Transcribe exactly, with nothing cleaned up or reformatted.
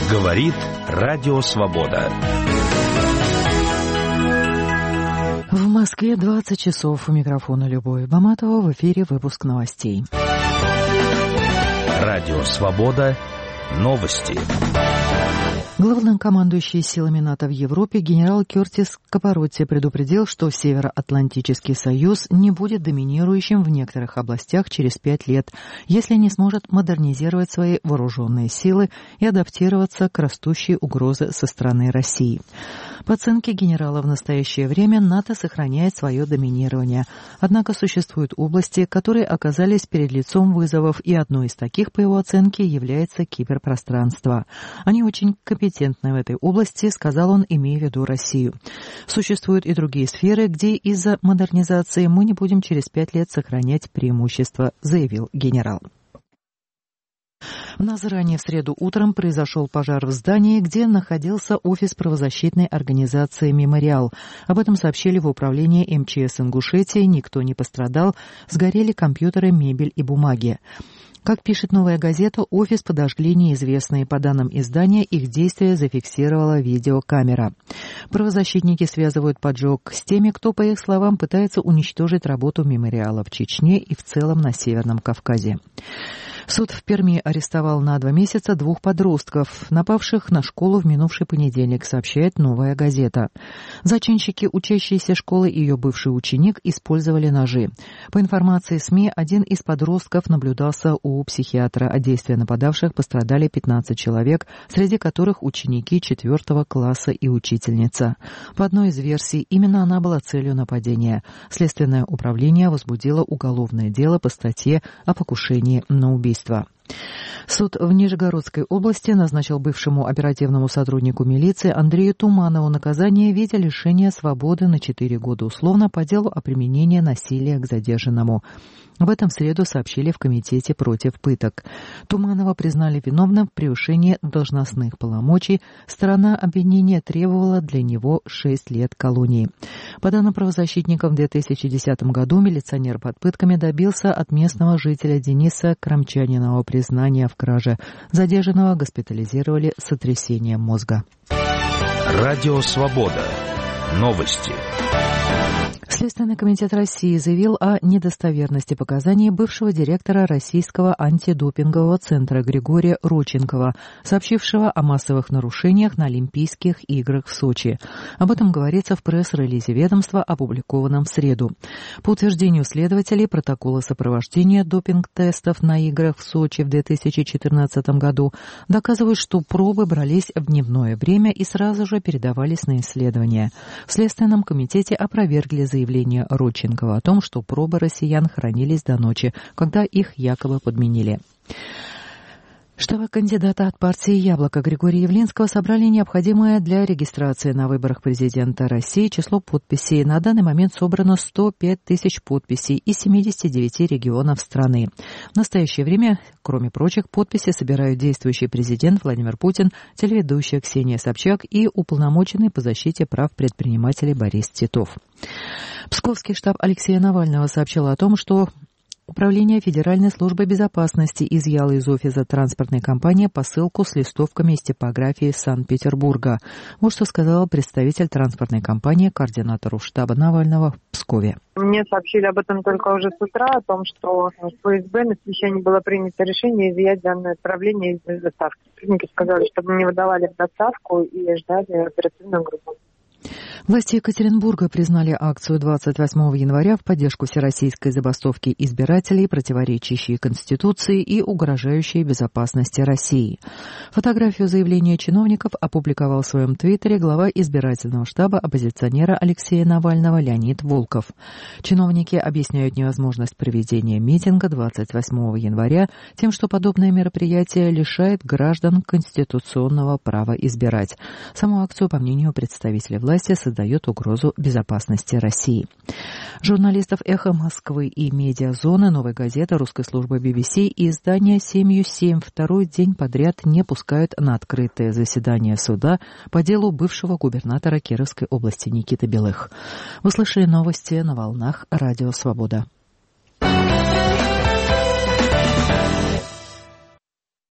Говорит Радио Свобода. В Москве двадцать часов. У микрофона Любовь Баматова. В эфире выпуск новостей. Радио Свобода. Новости. Главнокомандующий силами НАТО в Европе генерал Кёртис Капаротти предупредил, что Североатлантический союз не будет доминирующим в некоторых областях через пять лет, если не сможет модернизировать свои вооруженные силы и адаптироваться к растущей угрозе со стороны России. По оценке генерала, в настоящее время НАТО сохраняет свое доминирование. Однако существуют области, которые оказались перед лицом вызовов, и одной из таких, по его оценке, является киберпространство. Они очень компетентны в этой области, сказал он, имея в виду Россию. Существуют и другие сферы, где из-за модернизации мы не будем через пять лет сохранять преимущество, заявил генерал. В Назрани в среду утром произошел пожар в здании, где находился офис правозащитной организации «Мемориал». Об этом сообщили в управлении эм че эс Ингушетии. Никто не пострадал. Сгорели компьютеры, мебель и бумаги. Как пишет «Новая газета», офис подожгли неизвестные. По данным издания, их действия зафиксировала видеокамера. Правозащитники связывают поджог с теми, кто, по их словам, пытается уничтожить работу «Мемориала» в Чечне и в целом на Северном Кавказе. Суд в Перми арестовал на два месяца двух подростков, напавших на школу в минувший понедельник, сообщает «Новая газета». Зачинщики, учащиеся школы и ее бывший ученик, использовали ножи. По информации СМИ, один из подростков наблюдался у психиатра. От действия нападавших пострадали пятнадцать человек, среди которых ученики четвертого класса и учительница. По одной из версий, именно она была целью нападения. Следственное управление возбудило уголовное дело по статье о покушении на убийство. Суд в Нижегородской области назначил бывшему оперативному сотруднику милиции Андрею Туманову наказание в виде лишения свободы на четыре года условно по делу о применении насилия к задержанному. Об этом в среду сообщили в Комитете против пыток. Туманова признали виновным в превышении должностных полномочий. Сторона обвинения требовала для него шесть лет колонии. По данным правозащитников, в две тысячи десятом году милиционер под пытками добился от местного жителя Дениса Крамчанинова признания в краже. Задержанного госпитализировали с сотрясением мозга. Радио Свобода. Новости. Следственный комитет России заявил о недостоверности показаний бывшего директора Российского антидопингового центра Григория Родченкова, сообщившего о массовых нарушениях на Олимпийских играх в Сочи. Об этом говорится в пресс-релизе ведомства, опубликованном в среду. По утверждению следователей, протоколы сопровождения допинг-тестов на играх в Сочи в две тысячи четырнадцатом году доказывают, что пробы брались в дневное время и сразу же передавались на исследования. В Следственном комитете опровергли заявление заявление Родченкова о том, что пробы россиян хранились до ночи, когда их якобы подменили. Штаб кандидата от партии «Яблоко» Григория Явлинского собрали необходимое для регистрации на выборах президента России число подписей. На данный момент собрано сто пять тысяч подписей из семидесяти девяти регионов страны. В настоящее время, кроме прочих, подписи собирают действующий президент Владимир Путин, телеведущая Ксения Собчак и уполномоченный по защите прав предпринимателей Борис Титов. Псковский штаб Алексея Навального сообщил о том, что Управление Федеральной службы безопасности изъяло из офиса транспортной компании посылку с листовками из типографии Санкт-Петербурга. Вот что сказал представитель транспортной компании координатору штаба Навального в Пскове. Мне сообщили об этом только уже с утра, о том, что в эф эс бэ на совещании было принято решение изъять данное отправление из доставки. Сотрудники сказали, чтобы не выдавали в доставку и ждали оперативную группу. Власти Екатеринбурга признали акцию двадцать восьмого января в поддержку всероссийской забастовки избирателей, противоречащей Конституции и угрожающей безопасности России. Фотографию заявления чиновников опубликовал в своем твиттере глава избирательного штаба оппозиционера Алексея Навального Леонид Волков. Чиновники объясняют невозможность проведения митинга двадцать восьмого января тем, что подобное мероприятие лишает граждан конституционного права избирать. Саму акцию, по мнению представителей власти, создает угрозу безопасности России. Журналистов «Эхо Москвы» и «Медиазоны», «Новой газеты», русской службы би би си и издания «Семью семь» второй день подряд не пускают на открытое заседание суда по делу бывшего губернатора Кировской области Никиты Белых. Вы слышали новости на волнах Радио Свобода.